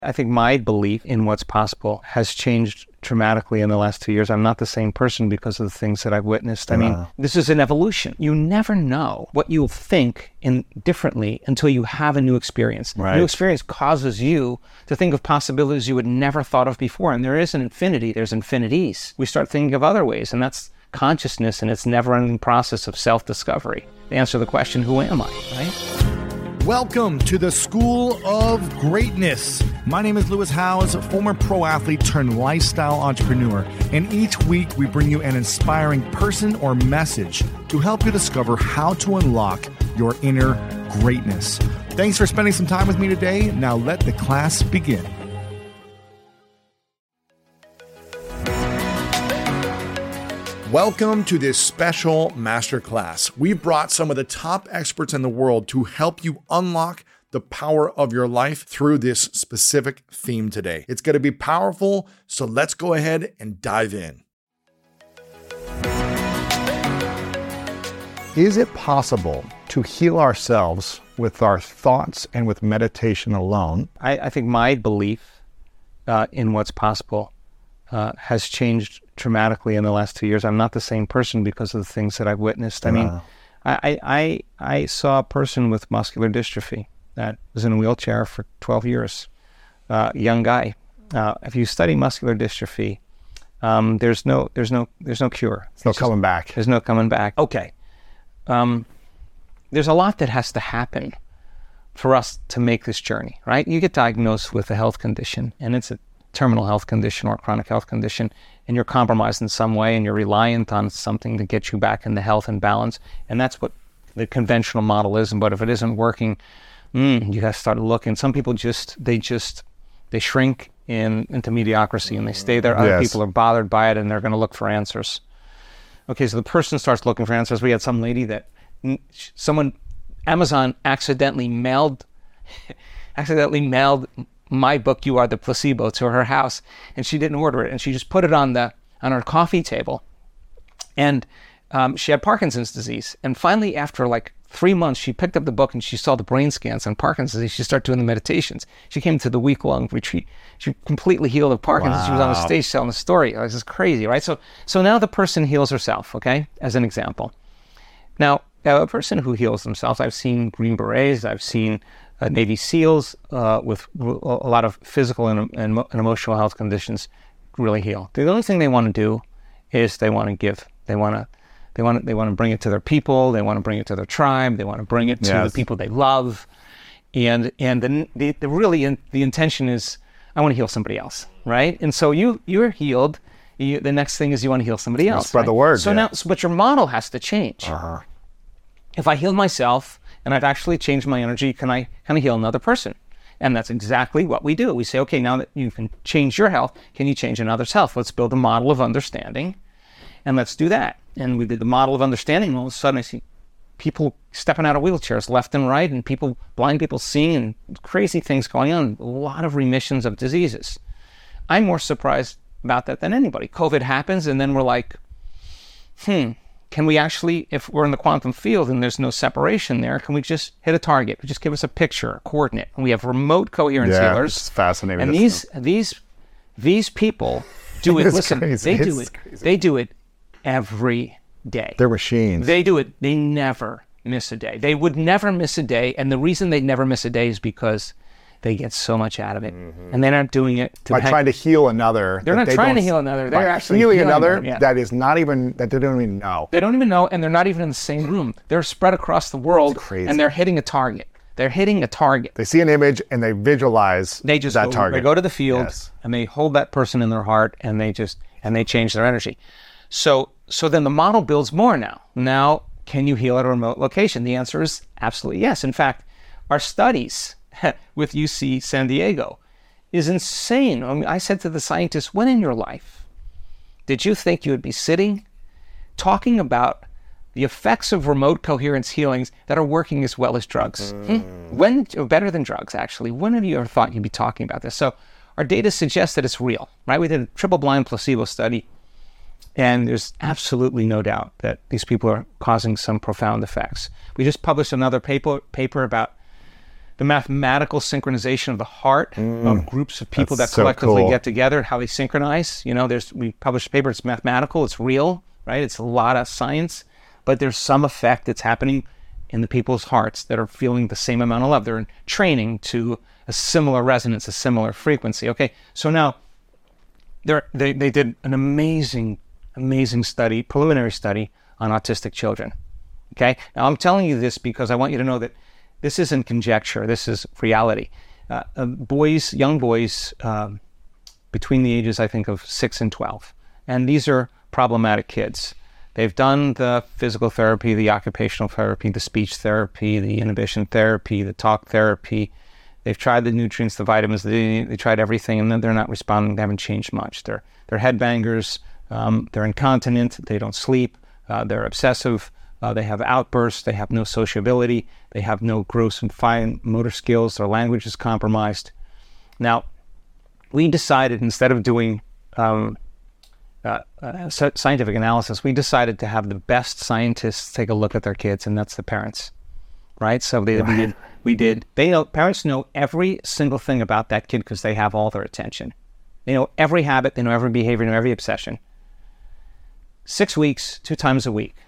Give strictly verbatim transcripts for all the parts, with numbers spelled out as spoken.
I think my belief in what's possible has changed dramatically in the last two years. I'm not the same person because of the things that I've witnessed. I mean, Wow. this is an evolution. You never know what you'll think in differently until you have a new experience. Right. New experience causes you to think of possibilities you would never thought of before. And there is an infinity, there's infinities. We start thinking of other ways, and that's consciousness and its never-ending process of self-discovery. To answer the question, who am I, right? Welcome to the School of Greatness. My name is Lewis Howes, former pro athlete turned lifestyle entrepreneur. And each week we bring you an inspiring person or message to help you discover how to unlock your inner greatness. Thanks for spending some time with me today. Now let the class begin. Welcome to this special masterclass. We've brought some of the top experts in the world to help you unlock the power of your life through this specific theme today. It's going to be powerful, so let's go ahead and dive in. Is it possible to heal ourselves with our thoughts and with meditation alone? I, I think my belief uh, in what's possible uh, has changed dramatically in the last two years. I'm not the same person because of the things that I've witnessed. I mean, Wow. I, I, I saw a person with muscular dystrophy that was in a wheelchair for twelve years, uh, young guy. Uh, if you study muscular dystrophy, um, there's no, there's no, there's no cure. It's no It's just- coming back. There's no coming back. Okay. Um, there's a lot that has to happen for us to make this journey, right? You get diagnosed with a health condition, and it's a terminal health condition or a chronic health condition, and you're compromised in some way, and you're reliant on something to get you back into health and balance. And that's what the conventional model is. But if it isn't working, mm, you have to start looking. Some people just, they just, they shrink in into mediocrity and they stay there. Other Yes. people are bothered by it and they're going to look for answers. Okay, so the person starts looking for answers. We had some lady that mm, someone, Amazon accidentally mailed, accidentally mailed my book, You Are the Placebo, to her house, and she didn't order it, and she just put it on the on her coffee table. And um, she had Parkinson's disease. And finally, after like three months, she picked up the book and she saw the brain scans on Parkinson's disease. She started doing the meditations. She came to the week-long retreat. She completely healed of Parkinson's. She was on the Wow. stage telling the story. This is crazy, right? So, so now the person heals herself, okay, as an example. Now, a person who heals themselves, I've seen Green Berets, I've seen uh, Navy SEALs uh, with a lot of physical and, and, and emotional health conditions really heal. The only thing they want to do is they want to give. They want to, they want to, they want to bring it to their people. They want to bring it to their tribe. They want to bring it to Yes. the people they love. And and the the, the really in, the intention is, I want to heal somebody else, right? And so you you're healed. You, the next thing is you want to heal somebody else. spread right? the word, So yeah. now, so, but your model has to change. Uh-huh. If I heal myself and I've actually changed my energy, can I can I heal another person? And that's exactly what we do. We say, okay, now that you can change your health, can you change another's health? Let's build a model of understanding, and let's do that. And we did the model of understanding, and all of a sudden I see people stepping out of wheelchairs left and right, and people, blind people seeing, and crazy things going on, a lot of remissions of diseases. I'm more surprised about that than anybody. COVID happens, and then we're like, hmm, can we actually, if we're in the quantum field and there's no separation there, can we just hit a target? Just give us a picture, a coordinate. And we have remote coherence Yeah, healers. it's fascinating. And This- these these these people do it. It's Listen, crazy. they do It's it. crazy. They do it every day. They're machines. They do it. They never miss a day. They would never miss a day. And the reason they never miss a day is because they get so much out of it. And they're not doing it to by hang- trying to heal another. They're that not they trying don't- to heal another. They're by actually healing, healing another them, yeah. that is not even, that they don't even know. They don't even know, and they're not even in the same room. They're spread across the world, It's crazy. and they're hitting a target. They're hitting a target. They see an image and they visualize They just that go, target. They go to the field, Yes. and they hold that person in their heart, and they just and they change their energy. So so then the model builds more now. Now, can you heal at a remote location? The answer is absolutely yes. In fact, our studies with U C San Diego is insane. I mean, I said to the scientists, when in your life did you think you would be sitting talking about the effects of remote coherence healings that are working as well as drugs? Hmm? When, or better than drugs, actually. When have you ever thought you'd be talking about this? So our data suggests that it's real, right? We did a triple-blind placebo study, and there's absolutely no doubt that these people are causing some profound effects. We just published another paper paper about the mathematical synchronization of the heart mm, of groups of people that so collectively cool. get together, how they synchronize. You know, there's we published a paper, it's mathematical, it's real, right? It's a lot of science, but there's some effect that's happening in the people's hearts that are feeling the same amount of love. They're in training to a similar resonance, a similar frequency. Okay, so now they they did an amazing, amazing study, preliminary study on autistic children. Okay, now I'm telling you this because I want you to know that this isn't conjecture, this is reality. Uh, uh, boys, young boys, um, between the ages, I think, of six and twelve, and these are problematic kids. They've done the physical therapy, the occupational therapy, the speech therapy, the inhibition therapy, the talk therapy. They've tried the nutrients, the vitamins, they, they tried everything, and then they're not responding. They haven't changed much. They're they're headbangers, um, they're incontinent, they don't sleep, uh, they're obsessive, uh, they have outbursts, they have no sociability, they have no gross and fine motor skills, their language is compromised. Now, we decided instead of doing um, Uh, uh, scientific analysis, we decided to have the best scientists take a look at their kids, and that's the parents, right? So they, we did, we did. They know parents know every single thing about that kid because they have all their attention. They know every habit, they know every behavior, they know every obsession. Six weeks, two times a week.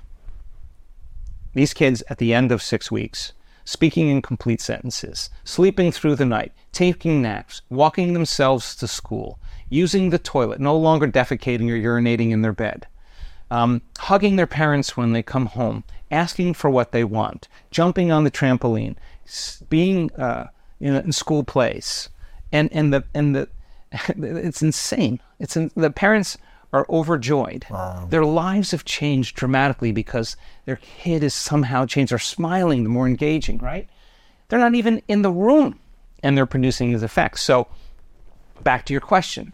These kids, at the end of six weeks, speaking in complete sentences, sleeping through the night, taking naps, walking themselves to school, using the toilet, no longer defecating or urinating in their bed, um, hugging their parents when they come home, asking for what they want, jumping on the trampoline, being uh, in, in school plays, and and the and the it's insane. It's in, the parents are overjoyed. Wow. Their lives have changed dramatically because their kid is somehow changed. They're smiling, they're more engaging, right? They're not even in the room, and they're producing these effects. So, back to your question.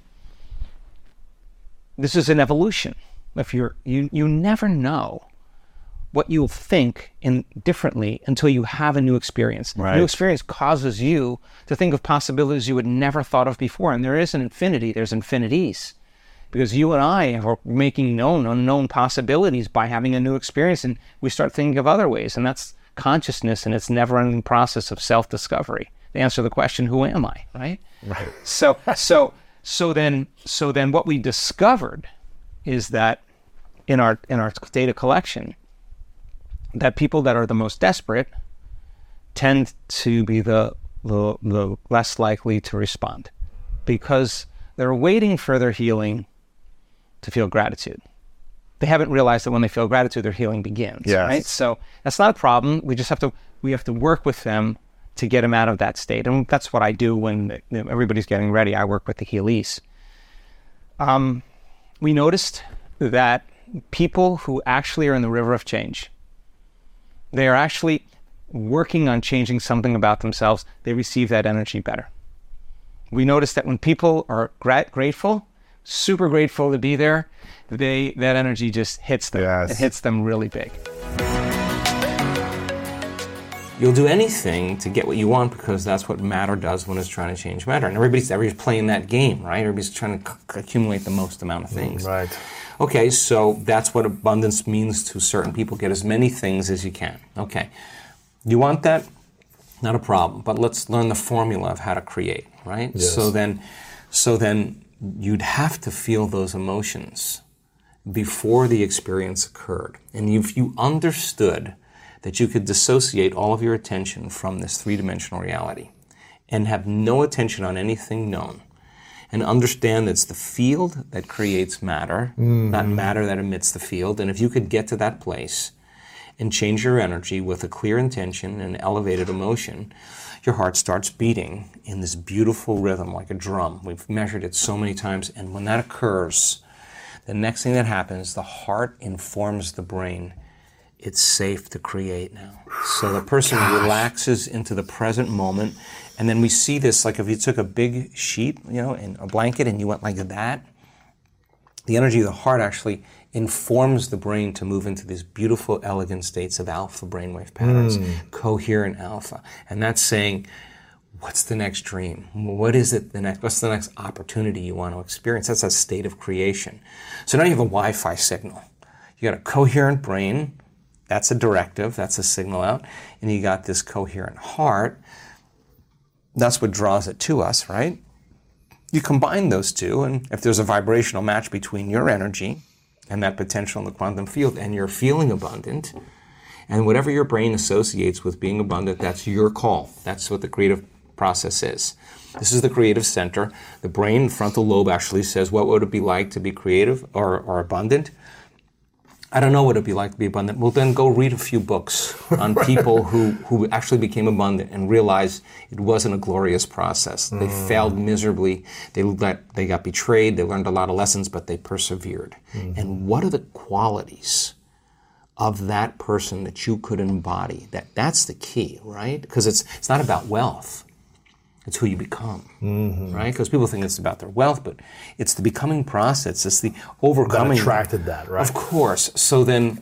This is an evolution. If you're, you, you never know what you'll think in differently until you have a new experience. Right. A new experience causes you to think of possibilities you had never thought of before. And there is an infinity, there's infinities. Because you and I are making known unknown possibilities by having a new experience, and we start thinking of other ways. And that's consciousness and its never-ending process of self-discovery. To answer the question, who am I, right? Right. So, so, so then, so then, what we discovered is that in our in our data collection, that people that are the most desperate tend to be the the, the less likely to respond, because they're waiting for their healing to feel gratitude. They haven't realized that when they feel gratitude, their healing begins. Yes. Right. So that's not a problem. We just have to we have to work with them to get them out of that state. And that's what I do when you know, everybody's getting ready. I work with the Healies. Um, we noticed that people who actually are in the river of change, they are actually working on changing something about themselves, they receive that energy better. We noticed that when people are gra- grateful, super grateful to be there, they that energy just hits them. Yes. It hits them really big. You'll do anything to get what you want because that's what matter does when it's trying to change matter. And everybody's, everybody's playing that game, right? Everybody's trying to c- accumulate the most amount of things. Right. Okay, so that's what abundance means to certain people. Get as many things as you can. Okay. You want that? Not a problem. But let's learn the formula of how to create, right? Yes. So then, so then you'd have to feel those emotions before the experience occurred. And if you understood that you could dissociate all of your attention from this three-dimensional reality and have no attention on anything known, and understand that it's the field that creates matter, mm. not matter that emits the field. And if you could get to that place and change your energy with a clear intention and elevated emotion, your heart starts beating in this beautiful rhythm like a drum. We've measured it so many times. And when that occurs, the next thing that happens, the heart informs the brain, it's safe to create now. So the person Gosh. relaxes into the present moment. And then we see this, like if you took a big sheet, you know, and a blanket and you went like that, the energy of the heart actually informs the brain to move into these beautiful, elegant states of alpha brainwave patterns, mm. coherent alpha. And that's saying, what's the next dream? What is it the next, what's the next opportunity you want to experience? That's a state of creation. So now you have a Wi-Fi signal. You got a coherent brain. That's a directive, that's a signal out. And you got this coherent heart. That's what draws it to us, right? You combine those two, and if there's a vibrational match between your energy and that potential in the quantum field, and you're feeling abundant, and whatever your brain associates with being abundant, that's your call. That's what the creative process is. This is the creative center. The brain, frontal lobe, actually says, what would it be like to be creative or, or abundant? I don't know what it'd be like to be abundant. Well, then go read a few books on people who, who actually became abundant and realized it wasn't a glorious process. They mm. failed miserably. They let, they got betrayed. They learned a lot of lessons, but they persevered. Mm-hmm. And what are the qualities of that person that you could embody? That that's the key, right? Because it's it's not about wealth. It's who you become, mm-hmm. right? Because people think it's about their wealth, but it's the becoming process. It's the overcoming. That attracted that, right? Of course. So then,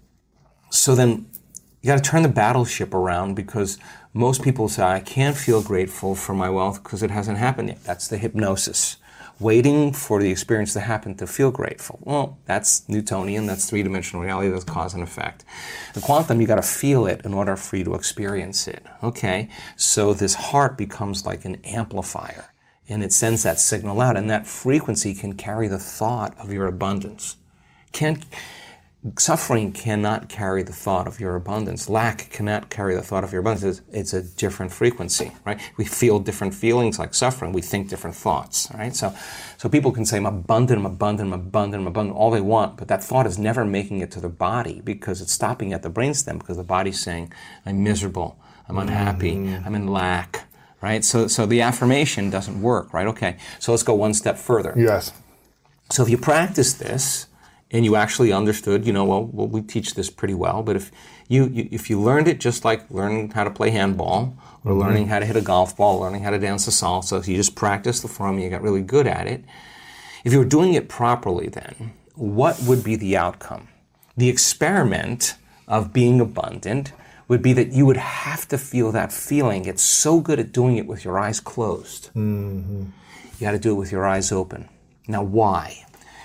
so then, you got to turn the battleship around, because most people say, "I can't feel grateful for my wealth because it hasn't happened yet." That's the hypnosis, waiting for the experience to happen to feel grateful. Well, that's Newtonian. That's three-dimensional reality. That's cause and effect. The quantum, you got to feel it in order for you to experience it. Okay, so this heart becomes like an amplifier, and it sends that signal out, and that frequency can carry the thought of your abundance. Can't Suffering cannot carry the thought of your abundance. Lack cannot carry the thought of your abundance. It's, it's a different frequency, right? We feel different feelings like suffering. We think different thoughts, right? So, so people can say, I'm abundant, I'm abundant, I'm abundant, I'm abundant, all they want, but that thought is never making it to the body, because it's stopping at the brainstem, because the body's saying, I'm miserable, I'm unhappy, mm-hmm. I'm in lack, right? So, so the affirmation doesn't work, right? Okay, so let's go one step further. Yes. So if you practice this, and you actually understood, you know, well, well, we teach this pretty well, but if you, you if you learned it just like learning how to play handball, or mm-hmm. learning how to hit a golf ball, learning how to dance a salsa, so you just practiced the form, you got really good at it. If you were doing it properly then, what would be the outcome? The experiment of being abundant would be that you would have to feel that feeling. Get so good at doing it with your eyes closed. Mm-hmm. You got to do it with your eyes open. Now, why?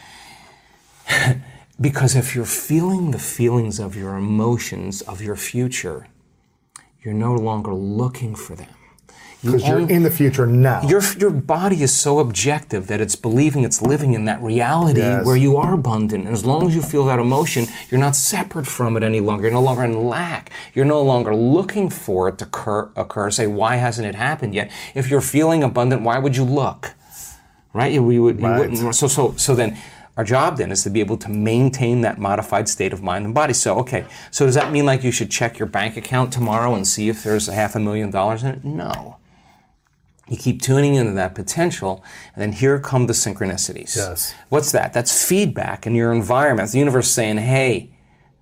Because if you're feeling the feelings of your emotions, of your future, you're no longer looking for them. Because you you're in the future now. Your your body is so objective that it's believing it's living in that reality yes. where you are abundant. And as long as you feel that emotion, you're not separate from it any longer. You're no longer in lack. You're no longer looking for it to occur, occur. Say, why hasn't it happened yet? If you're feeling abundant, why would you look? Right? You, you, would, you right. wouldn't. So, so, so then... Our job then is to be able to maintain that modified state of mind and body. So, okay, so does that mean like you should check your bank account tomorrow and see if there's a half a million dollars in it? No. You keep tuning into that potential, and then here come the synchronicities. Yes. What's that? That's feedback in your environment. It's the universe saying, hey,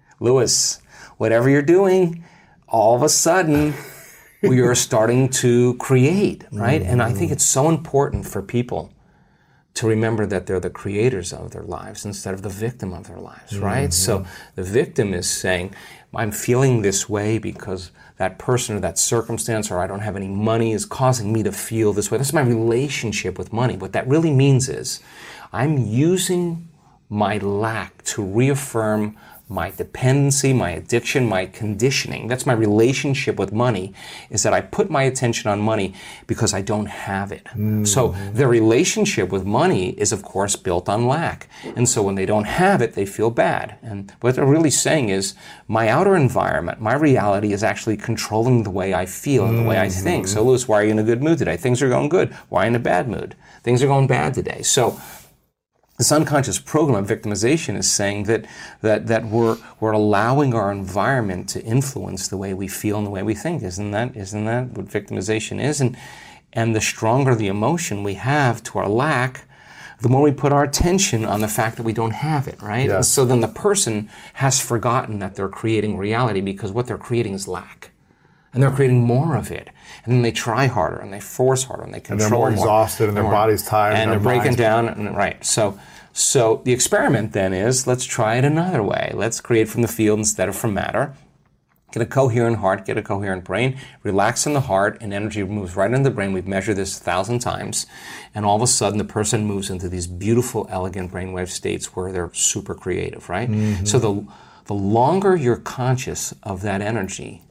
Lewis, whatever you're doing, all of a sudden, we are starting to create, right? Mm-hmm. And I think it's so important for people to remember that they're the creators of their lives instead of the victim of their lives, right? Mm-hmm. So the victim is saying, I'm feeling this way because that person or that circumstance, or I don't have any money, is causing me to feel this way. That's my relationship with money. What that really means is I'm using my lack to reaffirm my dependency, my addiction, my conditioning. That's my relationship with money, is that I put my attention on money because I don't have it. Mm-hmm. So their relationship with money is, of course, built on lack. And so when they don't have it, they feel bad. And what they're really saying is, my outer environment, my reality is actually controlling the way I feel and the way I think. So, Lewis, why are you in a good mood today? Things are going good. Why are you in a bad mood? Things are going bad today. So this unconscious program of victimization is saying that that that we're we're allowing our environment to influence the way we feel and the way we think. Isn't that isn't that what victimization is? And and the stronger the emotion we have to our lack, the more we put our attention on the fact that we don't have it, right? Yes. And so then the person has forgotten that they're creating reality, because what they're creating is lack. And they're creating more of it. And then they try harder, and they force harder, and they control more. And they're more exhausted, more, and their more, body's tired. And, and they're breaking down, and, right. So so the experiment then is, let's try it another way. Let's create from the field instead of from matter. Get a coherent heart, get a coherent brain, relax in the heart, and energy moves right into the brain. We've measured this a thousand times. And all of a sudden, the person moves into these beautiful, elegant brainwave states where they're super creative, right? Mm-hmm. So the the longer you're conscious of that energy,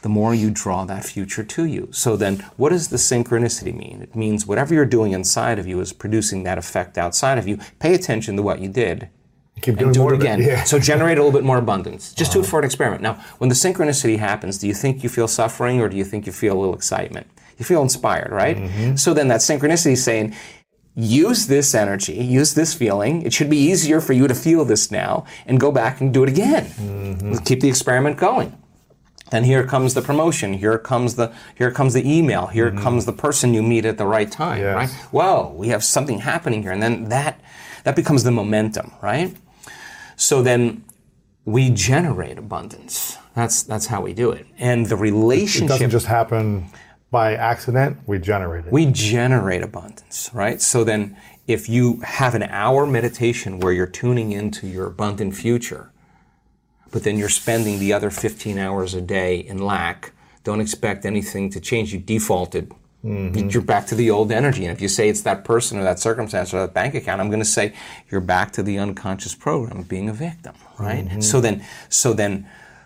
the more you draw that future to you. So then, what does the synchronicity mean? It means whatever you're doing inside of you is producing that effect outside of you. Pay attention to what you did. Keep and doing do more it of it. again. Yeah. So generate a little bit more abundance. Just uh-huh. do it for an experiment. Now, when the synchronicity happens, do you think you feel suffering or do you think you feel a little excitement? You feel inspired, right? Mm-hmm. So then that synchronicity is saying, use this energy, use this feeling. It should be easier for you to feel this now and go back and do it again. Mm-hmm. Keep the experiment going. Then here comes the promotion. Here comes the here comes the email. Here mm-hmm. comes the person you meet at the right time, yes. right? Whoa, we have something happening here. And then that that becomes the momentum, right? So then we generate abundance. That's that's how we do it. And the relationship... It doesn't just happen by accident. We generate it. We generate abundance, right? So then if you have an hour meditation where you're tuning into your abundant future, but then you're spending the other fifteen hours a day in lack, don't expect anything to change. You defaulted. Mm-hmm. You're back to the old energy. And if you say it's that person or that circumstance or that bank account, I'm going to say you're back to the unconscious program of being a victim, right? Mm-hmm. So then, so then,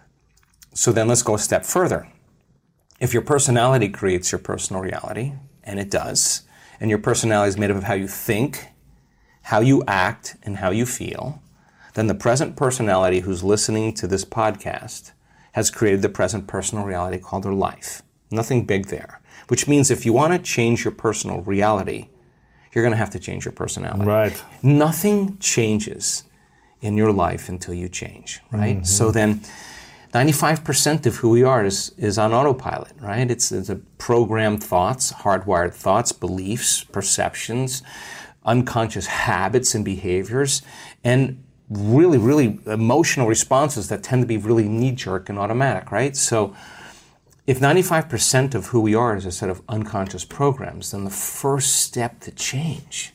so then let's go a step further. If your personality creates your personal reality, and it does, and your personality is made up of how you think, how you act, and how you feel, then the present personality who's listening to this podcast has created the present personal reality called their life. Nothing big there. Which means if you want to change your personal reality, you're going to have to change your personality. Right. Nothing changes in your life until you change, right? Mm-hmm. So then ninety-five percent of who we are is, is on autopilot, right? It's, it's a programmed thoughts, hardwired thoughts, beliefs, perceptions, unconscious habits and behaviors, and really, really emotional responses that tend to be really knee-jerk and automatic, right? So if ninety-five percent of who we are is a set of unconscious programs, then the first step to change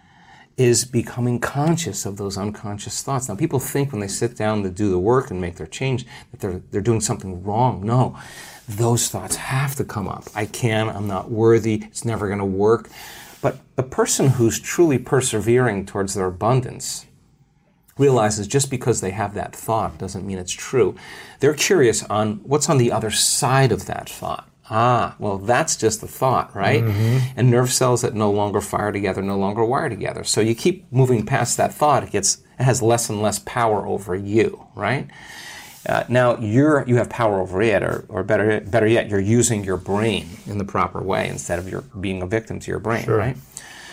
is becoming conscious of those unconscious thoughts. Now, people think when they sit down to do the work and make their change that they're they're doing something wrong. No, those thoughts have to come up. I can, I'm not worthy, it's never going to work. But the person who's truly persevering towards their abundance realizes just because they have that thought doesn't mean it's true. They're curious on what's on the other side of that thought. Ah, well, that's just a thought, right? Mm-hmm. And nerve cells that no longer fire together no longer wire together. So you keep moving past that thought, it gets it has less and less power over you, right? Uh, now you're you have power over it, or or better better yet, you're using your brain in the proper way instead of your being a victim to your brain, sure. right?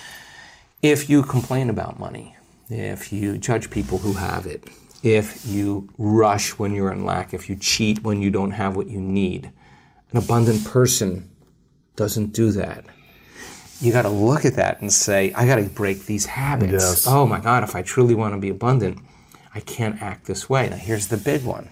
If you complain about money, if you judge people who have it, if you rush when you're in lack, if you cheat when you don't have what you need, an abundant person doesn't do that. You got to look at that and say, I got to break these habits. Yes. Oh my God, if I truly want to be abundant, I can't act this way. Now here's the big one.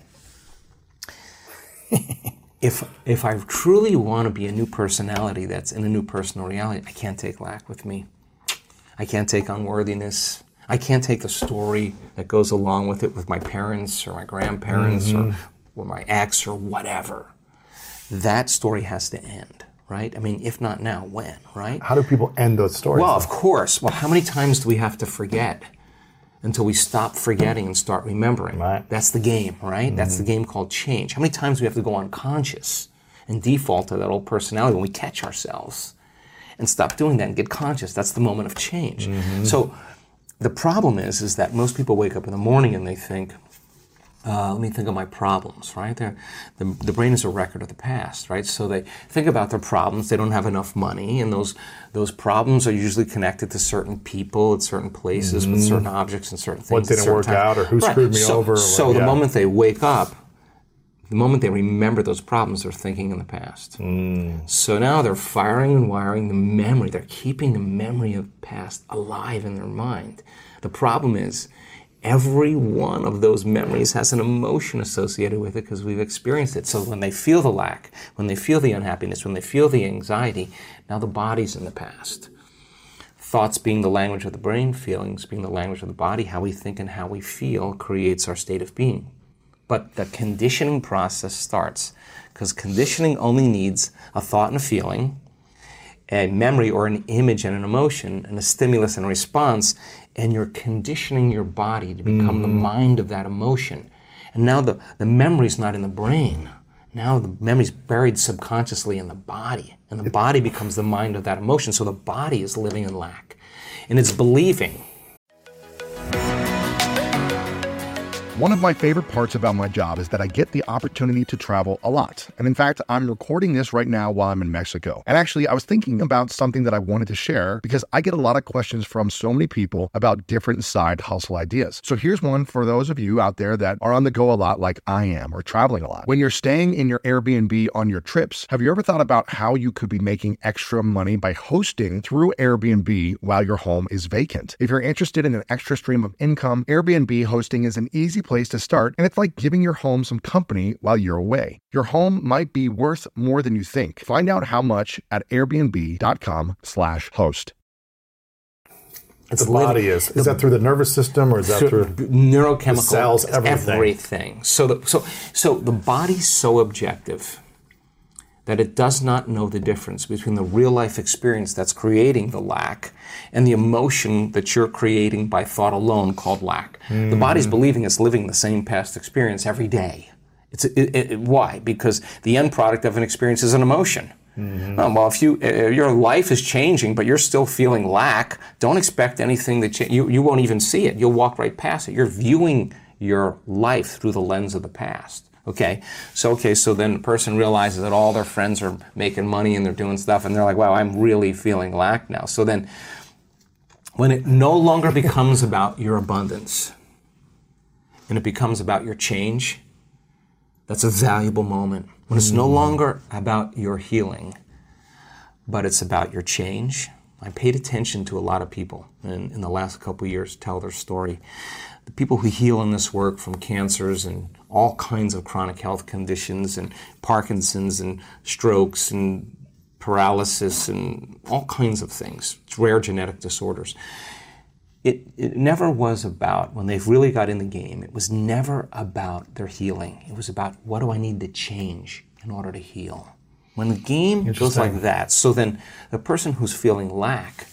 if if I truly want to be a new personality that's in a new personal reality, I can't take lack with me. I can't take unworthiness. I can't take the story that goes along with it with my parents or my grandparents mm-hmm. or, or my ex or whatever. That story has to end, right? I mean, if not now, when, right? How do people end those stories? Well, of course. Well, how many times do we have to forget until we stop forgetting and start remembering? Right. That's the game, right? Mm-hmm. That's the game called change. How many times do we have to go unconscious and default to that old personality when we catch ourselves and stop doing that and get conscious? That's the moment of change. Mm-hmm. So the problem is, is that most people wake up in the morning and they think, uh, let me think of my problems, right? They're, the, the brain is a record of the past, right? So they think about their problems. They don't have enough money, and those those problems are usually connected to certain people at certain places, mm-hmm. with certain objects and certain things. What didn't work times. out, or who right. screwed me so, over. Or so what, the yeah. moment they wake up, the moment they remember those problems, they're thinking in the past. Mm. So now they're firing and wiring the memory. They're keeping the memory of the past alive in their mind. The problem is, every one of those memories has an emotion associated with it because we've experienced it. So when they feel the lack, when they feel the unhappiness, when they feel the anxiety, now the body's in the past. Thoughts being the language of the brain, feelings being the language of the body, how we think and how we feel creates our state of being. But the conditioning process starts because conditioning only needs a thought and a feeling, a memory or an image and an emotion, and a stimulus and a response, and you're conditioning your body to become mm. the mind of that emotion. And now the, the memory's not in the brain. Now the memory's buried subconsciously in the body, and the body becomes the mind of that emotion. So the body is living in lack, and it's believing. One of my favorite parts about my job is that I get the opportunity to travel a lot. And in fact, I'm recording this right now while I'm in Mexico. And actually, I was thinking about something that I wanted to share because I get a lot of questions from so many people about different side hustle ideas. So here's one for those of you out there that are on the go a lot like I am or traveling a lot. When you're staying in your Airbnb on your trips, have you ever thought about how you could be making extra money by hosting through Airbnb while your home is vacant? If you're interested in an extra stream of income, Airbnb hosting is an easy place to start, and it's like giving your home some company while you're away. Your home might be worth more than you think. Find out how much at airbnb.com slash host. It's the body is. Is that through the nervous system or is that through neurochemical the cells, everything? Everything. So the, so, so the body's so objective that it does not know the difference between the real life experience that's creating the lack and the emotion that you're creating by thought alone called lack. Mm-hmm. The body's believing it's living the same past experience every day. It's it, it, why? Because the end product of an experience is an emotion. Mm-hmm. Um, well, if you uh, your life is changing, but you're still feeling lack, don't expect anything that cha- you you won't even see it. You'll walk right past it. You're viewing your life through the lens of the past. Okay, so okay, so then the person realizes that all their friends are making money and they're doing stuff, and they're like, "Wow, I'm really feeling lack now." So then, when it no longer becomes about your abundance, and it becomes about your change, that's a valuable moment. When it's no longer about your healing, but it's about your change. I paid attention to a lot of people in, in the last couple of years tell their story. The people who heal in this work from cancers and all kinds of chronic health conditions and Parkinson's and strokes and paralysis and all kinds of things, rare genetic disorders. It, it never was about, when they've really got in the game, it was never about their healing. It was about, what do I need to change in order to heal? When the game goes like that, so then the person who's feeling lack,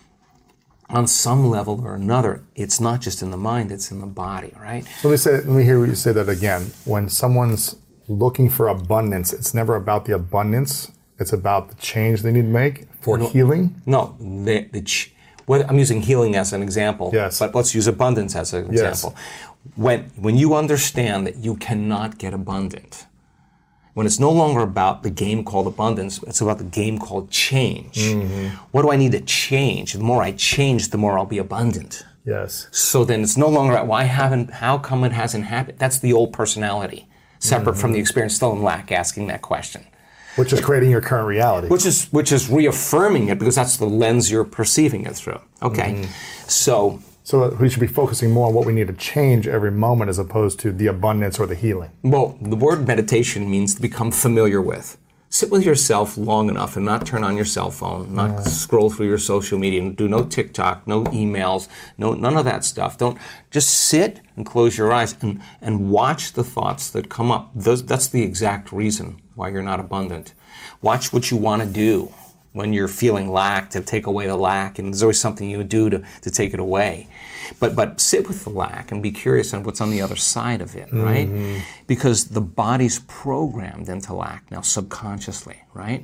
on some level or another, it's not just in the mind, it's in the body, right? So let me say, let me hear you say that again. When someone's looking for abundance, it's never about the abundance. It's about the change they need to make for no, healing. No, the, the ch- well, I'm using healing as an example, yes. But let's use abundance as an example. Yes. When when you understand that you cannot get abundant, when it's no longer about the game called abundance, it's about the game called change. Mm-hmm. What do I need to change? The more I change, the more I'll be abundant. Yes. So then it's no longer about why haven't, how come it hasn't happened? That's the old personality, separate mm-hmm. from the experience, still in lack, asking that question. Which is creating your current reality. Which is which is reaffirming it because that's the lens you're perceiving it through. Okay, mm-hmm. so. So we should be focusing more on what we need to change every moment as opposed to the abundance or the healing. Well, the word meditation means to become familiar with. Sit with yourself long enough and not turn on your cell phone, not mm. scroll through your social media, do no TikTok, no emails, no none of that stuff. Don't just sit and close your eyes and, and watch the thoughts that come up. Those, that's the exact reason why you're not abundant. Watch what you want to do when you're feeling lack, to take away the lack, and there's always something you would do to, to take it away. But but sit with the lack and be curious on what's on the other side of it, right? Mm-hmm. Because the body's programmed into lack now subconsciously, right?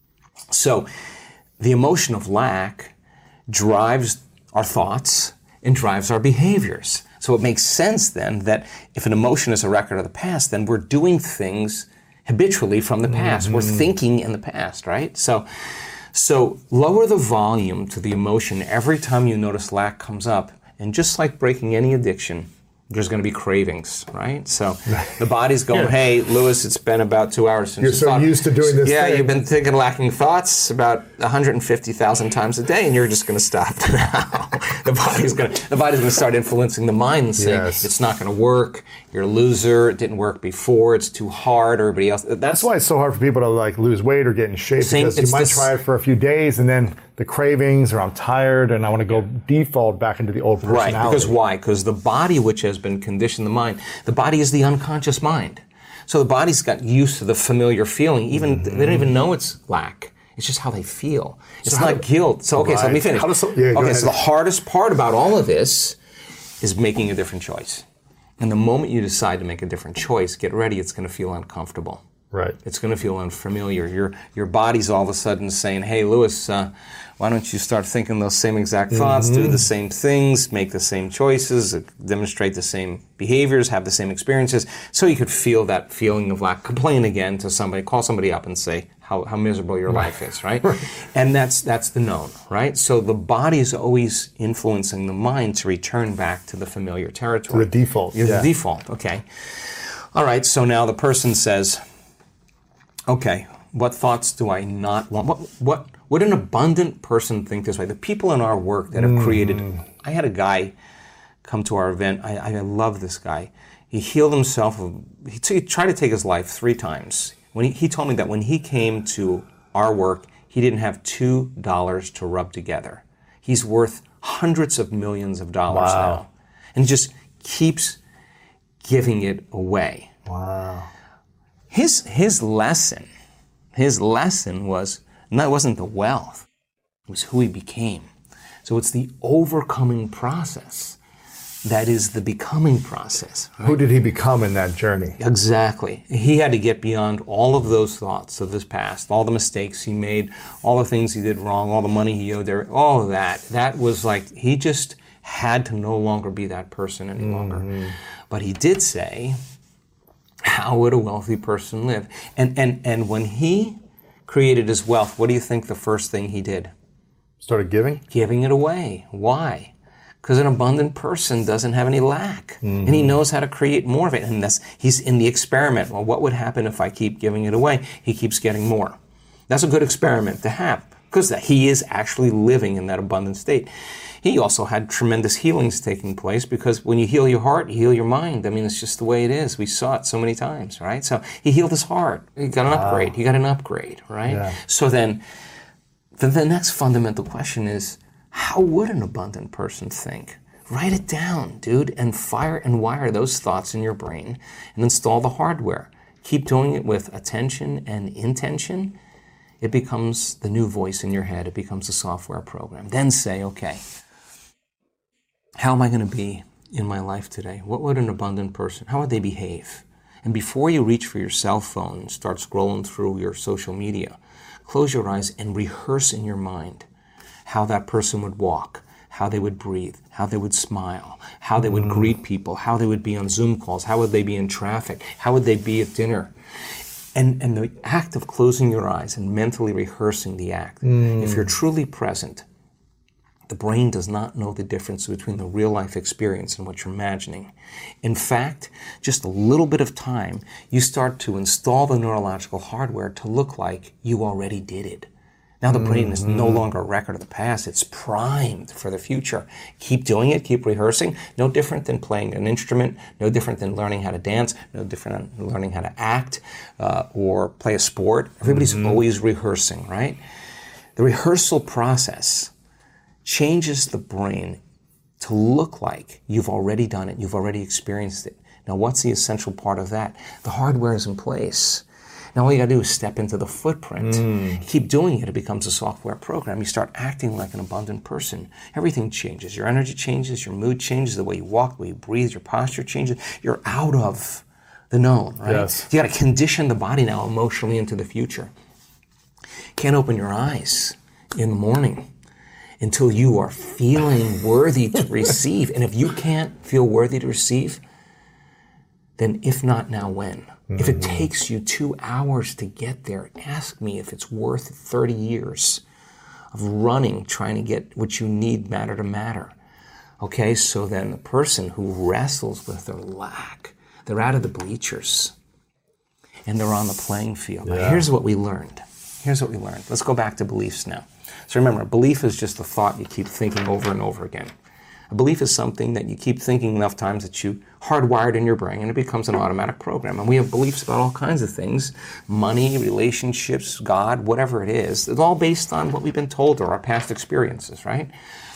So the emotion of lack drives our thoughts and drives our behaviors. So it makes sense then that if an emotion is a record of the past, then we're doing things habitually from the past. Mm-hmm. We're thinking in the past, right? So So lower the volume to the emotion every time you notice lack comes up. And just like breaking any addiction, there's going to be cravings, right? So the body's going, yeah. hey, Lewis, it's been about two hours since You're you so thought. used to doing this Yeah, thing. You've been thinking lacking thoughts about one hundred fifty thousand times a day, and you're just going to stop now. the body's going to the body's going to start influencing the mind and saying, yes. it's not going to work, you're a loser, it didn't work before, it's too hard, everybody else. That's, That's why it's so hard for people to like lose weight or get in shape, Same, because you might this, try it for a few days and then the cravings, or I'm tired and I want to go default back into the old personality. Right, because why? Because the body, which has been conditioned, the mind, the body is the unconscious mind. So the body's got used to the familiar feeling. Even mm-hmm. they don't even know it's lack. It's just how they feel. It's so not do, guilt. So okay, right. so let me finish. How does so, yeah, okay, so the hardest part about all of this is making a different choice. And the moment you decide to make a different choice, get ready, it's going to feel uncomfortable. Right. It's going to feel unfamiliar. Your your body's all of a sudden saying, hey, Lewis, uh, why don't you start thinking those same exact thoughts, mm-hmm. do the same things, make the same choices, uh, demonstrate the same behaviors, have the same experiences, so you could feel that feeling of lack. Complain again to somebody, call somebody up and say how, how miserable your life is, right? right? And that's that's the known, right? So the body is always influencing the mind to return back to the familiar territory. To the default. Yeah. The default, okay. All right, so now the person says, okay, what thoughts do I not want? What what would an abundant person think this way? The people in our work that have mm. created, I had a guy come to our event. I, I love this guy. He healed himself. Of, he, t- he tried to take his life three times. When he, he told me that when he came to our work, he didn't have two dollars to rub together. He's worth hundreds of millions of dollars wow. now, and he just keeps giving it away. Wow. His his lesson, his lesson was, no, it wasn't the wealth, it was who he became. So it's the overcoming process that is the becoming process. Right? Who did he become in that journey? Exactly. He had to get beyond all of those thoughts of his past, all the mistakes he made, all the things he did wrong, all the money he owed there, all of that. That was like, he just had to no longer be that person any longer. Mm-hmm. But he did say, how would a wealthy person live? And, and, and when he created his wealth, what do you think the first thing he did? Started giving? Giving it away. Why? Because an abundant person doesn't have any lack. Mm-hmm. And he knows how to create more of it. And that's, he's in the experiment. Well, what would happen if I keep giving it away? He keeps getting more. That's a good experiment to have, because he is actually living in that abundant state. He also had tremendous healings taking place, because when you heal your heart, you heal your mind. I mean, it's just the way it is. We saw it so many times, right? So he healed his heart. He got an wow. upgrade. He got an upgrade, right? Yeah. So then the, the next fundamental question is, how would an abundant person think? Write it down, dude, and fire and wire those thoughts in your brain and install the hardware. Keep doing it with attention and intention. It becomes the new voice in your head. It becomes a software program. Then say, okay, how am I going to be in my life today? What would an abundant person, how would they behave? And before you reach for your cell phone and start scrolling through your social media, close your eyes and rehearse in your mind how that person would walk, how they would breathe, how they would smile, how they would mm. greet people, how they would be on Zoom calls, how would they be in traffic, how would they be at dinner. And, and the act of closing your eyes and mentally rehearsing the act, mm. if you're truly present, the brain does not know the difference between the real life experience and what you're imagining. In fact, just a little bit of time, you start to install the neurological hardware to look like you already did it. Now the brain is no longer a record of the past. It's primed for the future. Keep doing it. Keep rehearsing. No different than playing an instrument. No different than learning how to dance. No different than learning how to act uh, or play a sport. Everybody's mm-hmm. always rehearsing, right? The rehearsal process changes the brain to look like you've already done it. You've already experienced it. Now, what's the essential part of that? The hardware is in place. Now all you gotta do is step into the footprint. Mm. Keep doing it, it becomes a software program. You start acting like an abundant person. Everything changes. Your energy changes, your mood changes, the way you walk, the way you breathe, your posture changes. You're out of the known, right? Yes. You gotta condition the body now emotionally into the future. Can't open your eyes in the morning until you are feeling worthy to receive. And if you can't feel worthy to receive, then if not now, when? Mm-hmm. If it takes you two hours to get there, ask me if it's worth thirty years of running, trying to get what you need matter to matter. Okay, so then the person who wrestles with their lack, they're out of the bleachers and they're on the playing field. Yeah. Now, here's what we learned. Here's what we learned. Let's go back to beliefs now. So remember, belief is just a thought you keep thinking over and over again. A belief is something that you keep thinking enough times that you hardwired in your brain and it becomes an automatic program. And we have beliefs about all kinds of things, money, relationships, God, whatever it is. It's all based on what we've been told or our past experiences, right?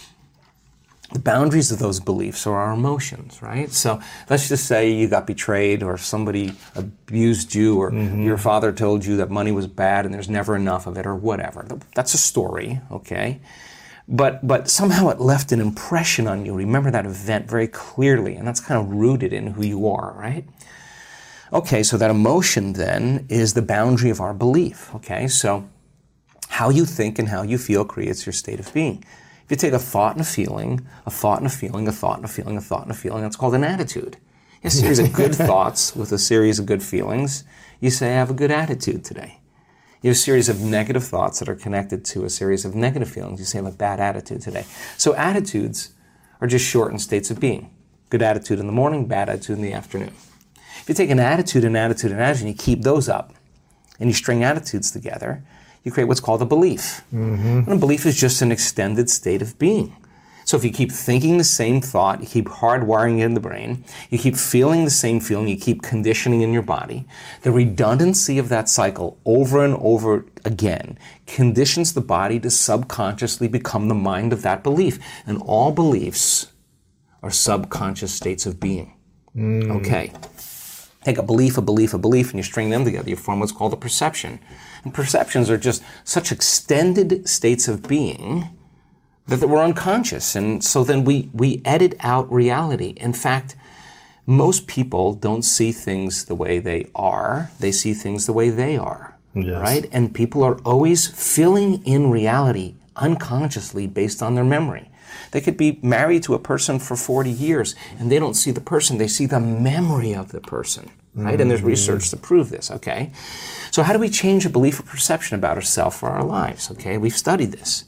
The boundaries of those beliefs are our emotions, right? So let's just say you got betrayed or somebody abused you or mm-hmm. your father told you that money was bad and there's never enough of it or whatever. That's a story, okay? But but somehow it left an impression on you. Remember that event very clearly, and that's kind of rooted in who you are, right? Okay, so that emotion then is the boundary of our belief. Okay, so how you think and how you feel creates your state of being. If you take a thought and a feeling, a thought and a feeling, a thought and a feeling, a thought and a feeling, that's called an attitude. A series of good thoughts with a series of good feelings, you say, I have a good attitude today. You have a series of negative thoughts that are connected to a series of negative feelings, you say, I have a bad attitude today. So attitudes are just shortened states of being. Good attitude in the morning, bad attitude in the afternoon. If you take an attitude, an attitude, an attitude, and you keep those up, and you string attitudes together, you create what's called a belief. Mm-hmm. And a belief is just an extended state of being. So if you keep thinking the same thought, you keep hardwiring it in the brain, you keep feeling the same feeling, you keep conditioning in your body, the redundancy of that cycle over and over again conditions the body to subconsciously become the mind of that belief. And all beliefs are subconscious states of being. Mm. Okay. Take a belief, a belief, a belief, and you string them together. You form what's called a perception. And perceptions are just such extended states of being that we're unconscious. And so then we, we edit out reality. In fact, most people don't see things the way they are. They see things the way they are. Yes. Right? And people are always filling in reality unconsciously based on their memory. They could be married to a person for forty years and they don't see the person, they see the memory of the person, right? Mm-hmm. And there's research to prove this, okay? So how do we change a belief or perception about ourselves or our lives, okay? We've studied this.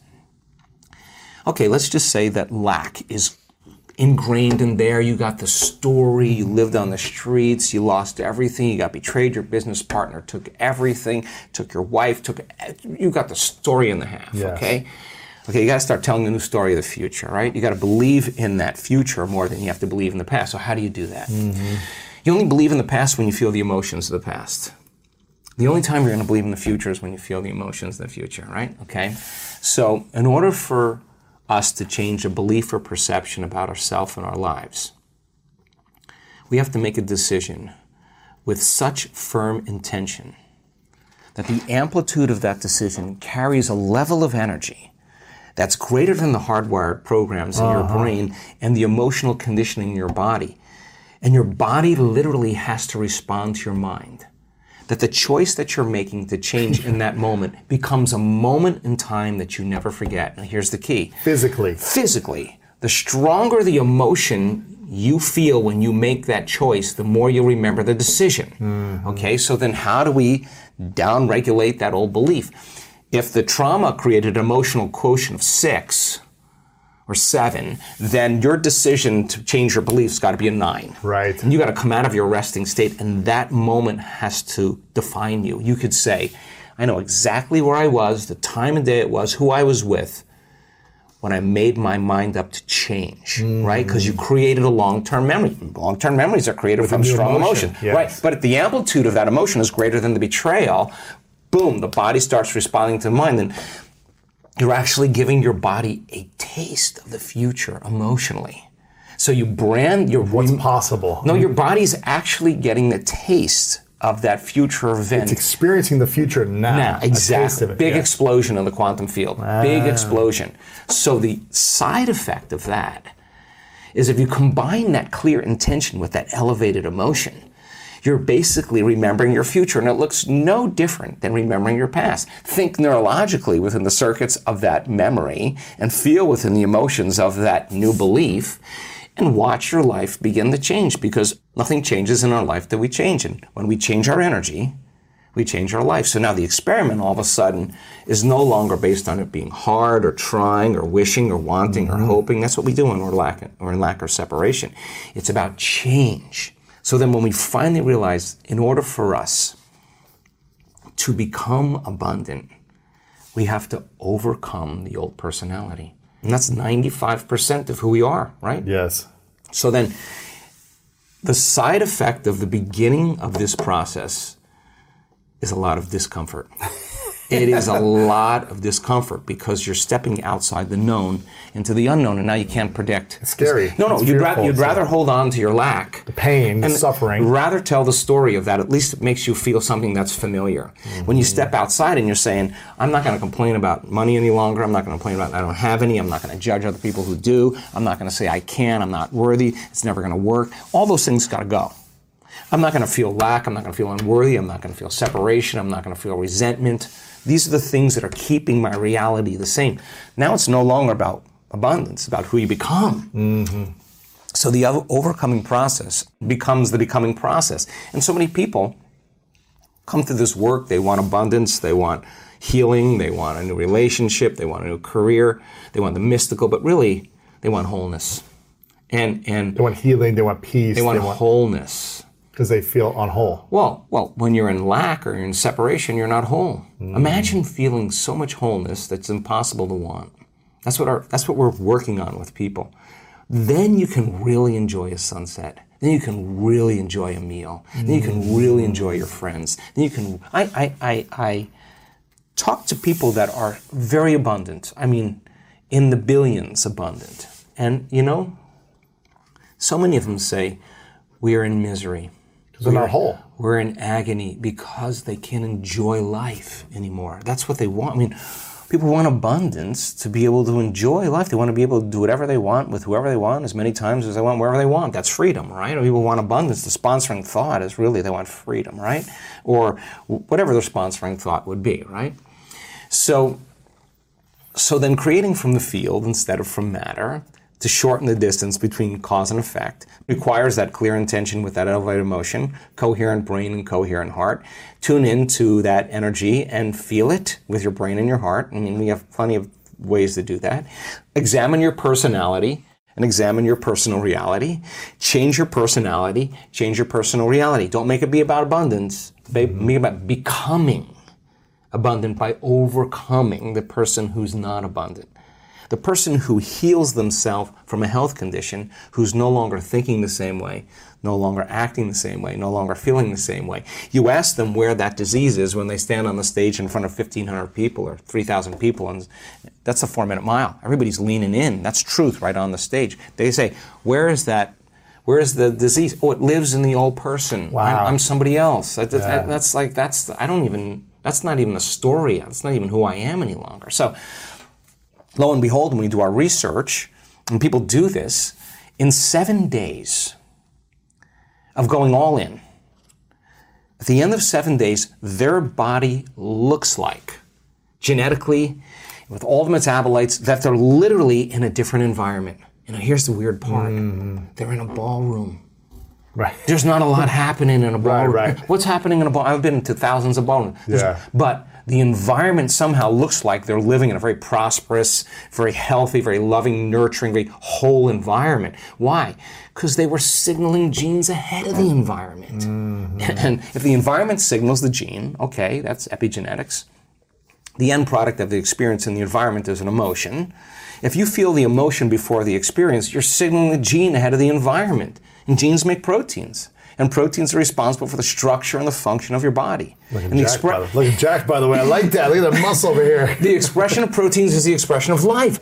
Okay, let's just say that lack is ingrained in there. You got the story, you lived on the streets, you lost everything, you got betrayed, your business partner took everything, took your wife, took, you got the story in the half, yes. okay? Okay, you got to start telling a new story of the future, right? You got to believe in that future more than you have to believe in the past. So how do you do that? Mm-hmm. You only believe in the past when you feel the emotions of the past. The only time you're going to believe in the future is when you feel the emotions of the future, right? Okay? So in order for us to change a belief or perception about ourselves and our lives, we have to make a decision with such firm intention that the amplitude of that decision carries a level of energy that's greater than the hardwired programs in uh-huh. your brain and the emotional conditioning in your body. And your body literally has to respond to your mind. That the choice that you're making to change in that moment becomes a moment in time that you never forget. Now here's the key. Physically. Physically. The stronger the emotion you feel when you make that choice, the more you'll remember the decision. Mm-hmm. Okay, so then how do we downregulate that old belief? If the trauma created an emotional quotient of six or seven, then your decision to change your beliefs got to be a nine. Right. And you got to come out of your resting state, and that moment has to define you. You could say, I know exactly where I was, the time and day it was, who I was with, when I made my mind up to change, mm. right? Because you created a long-term memory. Long-term memories are created with from strong emotion, emotion. Yes. right? But the amplitude of that emotion is greater than the betrayal. Boom, the body starts responding to mind, and you're actually giving your body a taste of the future emotionally. So you brand your... What's possible. No, your body's actually getting the taste of that future event. It's experiencing the future now. Now, exactly. It, Big yeah. explosion in the quantum field. Ah. Big explosion. So the side effect of that is if you combine that clear intention with that elevated emotion, you're basically remembering your future, and it looks no different than remembering your past. Think neurologically within the circuits of that memory and feel within the emotions of that new belief and watch your life begin to change, because nothing changes in our life that we change. And when we change our energy, we change our life. So now the experiment all of a sudden is no longer based on it being hard or trying or wishing or wanting mm-hmm. or hoping. That's what we do when we're lack, we're in lack or separation. It's about change. So then when we finally realize, in order for us to become abundant, we have to overcome the old personality. And that's ninety-five percent of who we are, right? Yes. So then the side effect of the beginning of this process is a lot of discomfort. It is a lot of discomfort because you're stepping outside the known into the unknown, and now you can't predict. It's scary. No, no, it's you'd, ra- you'd rather hold on to your lack. The pain, the suffering. Rather tell the story of that. At least it makes you feel something that's familiar. Mm-hmm. When you step outside and you're saying, I'm not going to complain about money any longer. I'm not going to complain about I don't have any. I'm not going to judge other people who do. I'm not going to say I can't. I'm not worthy. It's never going to work. All those things got to go. I'm not going to feel lack. I'm not going to feel unworthy. I'm not going to feel separation. I'm not going to feel resentment. These are the things that are keeping my reality the same. Now it's no longer about abundance, about who you become. Mm-hmm. So the overcoming process becomes the becoming process. And so many people come to this work. They want abundance. They want healing. They want a new relationship. They want a new career. They want the mystical, but really they want wholeness. And and they want healing. They want peace. They want, they want wholeness. Because they feel unwhole. Well, well, when you're in lack or you're in separation, you're not whole. Mm. Imagine feeling so much wholeness that's impossible to want. That's what our that's what we're working on with people. Then you can really enjoy a sunset. Then you can really enjoy a meal. Mm. Then you can really enjoy your friends. Then you can. I I I, I talk to people that are very abundant. I mean, in the billions abundant, and you know, so many of them say we are in misery. They're not whole. We're in agony because they can't enjoy life anymore. That's what they want. I mean, people want abundance to be able to enjoy life. They want to be able to do whatever they want with whoever they want as many times as they want, wherever they want. That's freedom, right? Or people want abundance. The sponsoring thought is really they want freedom, right? Or whatever their sponsoring thought would be, right? So, so then creating from the field instead of from matter, to shorten the distance between cause and effect, requires that clear intention with that elevated emotion, coherent brain and coherent heart. Tune into that energy and feel it with your brain and your heart. I mean, we have plenty of ways to do that. Examine your personality and examine your personal reality. Change your personality, change your personal reality. Don't make it be about abundance. Make it about becoming abundant by overcoming the person who's not abundant. The person who heals themselves from a health condition, who's no longer thinking the same way, no longer acting the same way, no longer feeling the same way. You ask them where that disease is when they stand on the stage in front of fifteen hundred people or three thousand people, and that's a four-minute mile. Everybody's leaning in. That's truth right on the stage. They say, where is that? Where is the disease? Oh, it lives in the old person. Wow. I'm, I'm somebody else. That, Yeah. that, that's like, that's, I don't even, that's not even a story. That's not even who I am any longer. So, lo and behold, when we do our research, and people do this, in seven days of going all in, at the end of seven days, their body looks like, genetically, with all the metabolites, that they're literally in a different environment. You know, here's the weird part. Mm. They're in a ballroom. Right. There's not a lot happening in a ballroom. Right, right. What's happening in a ballroom? I've been to thousands of ballrooms. There's- Yeah. But the environment somehow looks like they're living in a very prosperous, very healthy, very loving, nurturing, very whole environment. Why? Because they were signaling genes ahead of the environment. Mm-hmm. And if the environment signals the gene, okay, that's epigenetics. The end product of the experience in the environment is an emotion. If you feel the emotion before the experience, you're signaling the gene ahead of the environment. And genes make proteins. And proteins are responsible for the structure and the function of your body. Look at, and the Jack, expre- by the, look at Jack, by the way. I like that. Look at the muscle over here. The expression of proteins is the expression of life.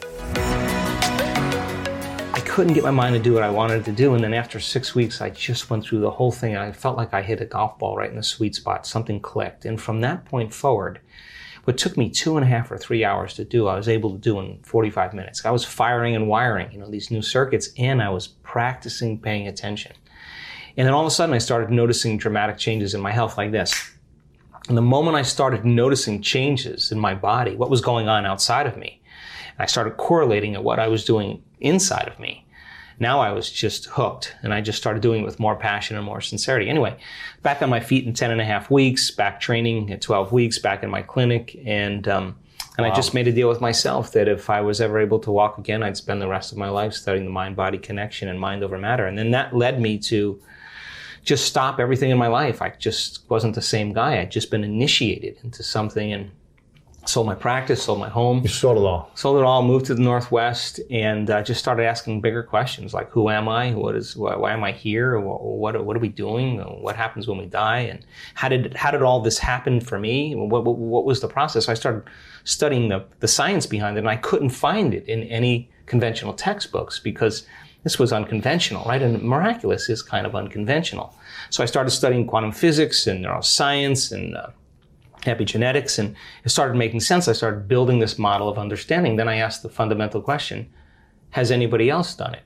I couldn't get my mind to do what I wanted to do. And then after six weeks, I just went through the whole thing. And I felt like I hit a golf ball right in the sweet spot. Something clicked. And from that point forward, what took me two and a half or three hours to do, I was able to do in forty-five minutes. I was firing and wiring, you know, these new circuits, and I was practicing paying attention. And then all of a sudden, I started noticing dramatic changes in my health like this. And the moment I started noticing changes in my body, what was going on outside of me, and I started correlating at what I was doing inside of me, now I was just hooked, and I just started doing it with more passion and more sincerity. Anyway, back on my feet in ten and a half weeks, back training at twelve weeks, back in my clinic, and um, and wow. I just made a deal with myself that if I was ever able to walk again, I'd spend the rest of my life studying the mind-body connection and mind over matter. And then that led me to just stop everything in my life. I just wasn't the same guy. I'd just been initiated into something and sold my practice, sold my home. You sold it all. Sold it all, moved to the Northwest, and uh, just started asking bigger questions like, who am I? What is? Why, why am I here? What, what, what are we doing? What happens when we die? And how did how did all this happen for me? What, what, what was the process? So I started studying the, the science behind it, and I couldn't find it in any conventional textbooks because this was unconventional, right? And miraculous is kind of unconventional. So I started studying quantum physics and neuroscience and uh, epigenetics, and it started making sense. I started building this model of understanding. Then I asked the fundamental question, has anybody else done it?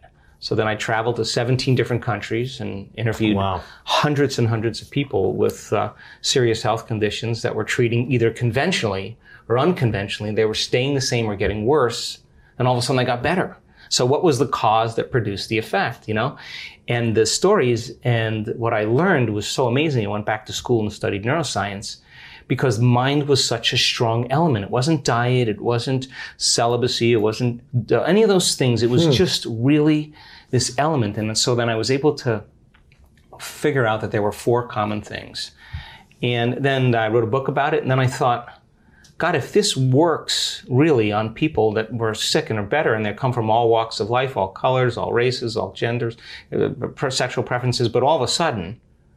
So then I traveled to seventeen different countries and interviewed Wow. hundreds and hundreds of people with uh, serious health conditions that were treating either conventionally or unconventionally. They were staying the same or getting worse, and all of a sudden they got better. So what was the cause that produced the effect, you know? And the stories and what I learned was so amazing. I went back to school and studied neuroscience because mind was such a strong element. It wasn't diet, it wasn't celibacy, it wasn't uh, any of those things. It was Hmm. just really this element. And so then I was able to figure out that there were four common things. And then I wrote a book about it, and then I thought, God, if this works really on people that were sick and are better, and they come from all walks of life, all colors, all races, all genders, uh, sexual preferences, but all of a sudden,